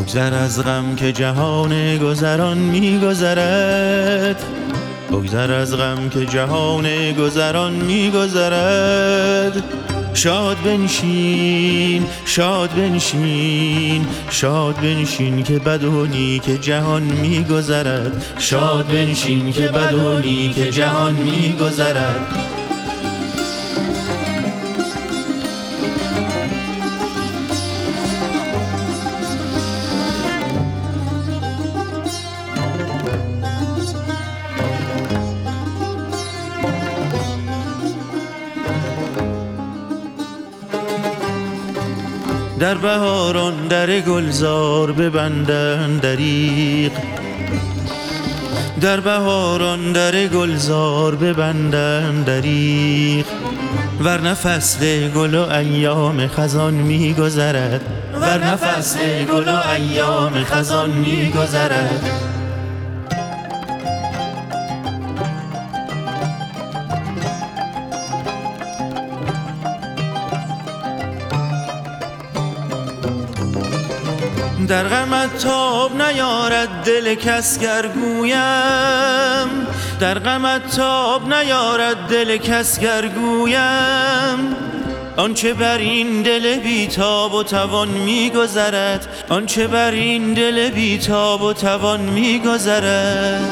بگذر از غم که جهان گذران می‌گذرد، بگذر از غم که جهان گذران می‌گذرد. شاد بنشین، شاد بنشین، شاد بنشین که بد و نیک جهان می‌گذرد. شاد بنشین که بد و نیک جهان می‌گذرد. در بهاران در گلزار ببندن دریغ، در بهاران در گلزار ببندن دریغ. ورنه فصل گل و ایام خزان می‌گذرد، ورنه فصل گل و ایام خزان می‌گذرد. در غمت تاب نیارد دل کس گر گویم، در غمت تاب نیارد دل کس گر گویم. آنچه بر این دل بی‌تاب و توان می‌گذرد، آنچه بر این دل بی‌تاب و توان می‌گذرد.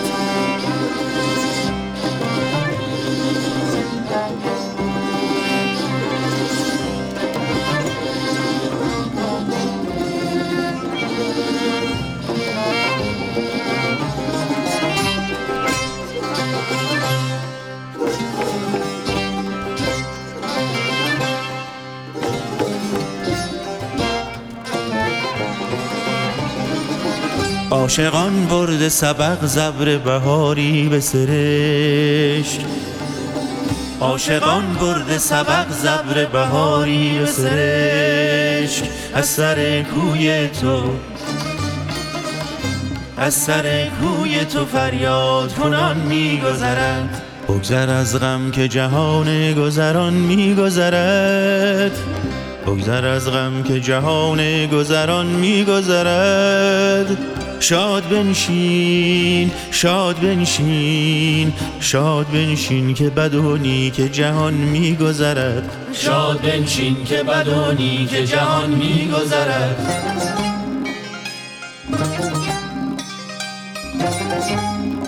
عاشقان برده سبق زبر بهاری به سرشک، عاشقان برده سبق زبر بهاری به سرشک. از سر کوی تو، از سر کوی تو فریاد کنان می‌گذرد. بگذر از غم که جهان گذران می‌گذرد، بگذر از غم که جهان گذران می‌گذرد. شاد بنشین، شاد بنشین، شاد بنشین که بد و نیک جهان می‌گذرد. شاد بنشین که بد و نیک جهان می‌گذرد.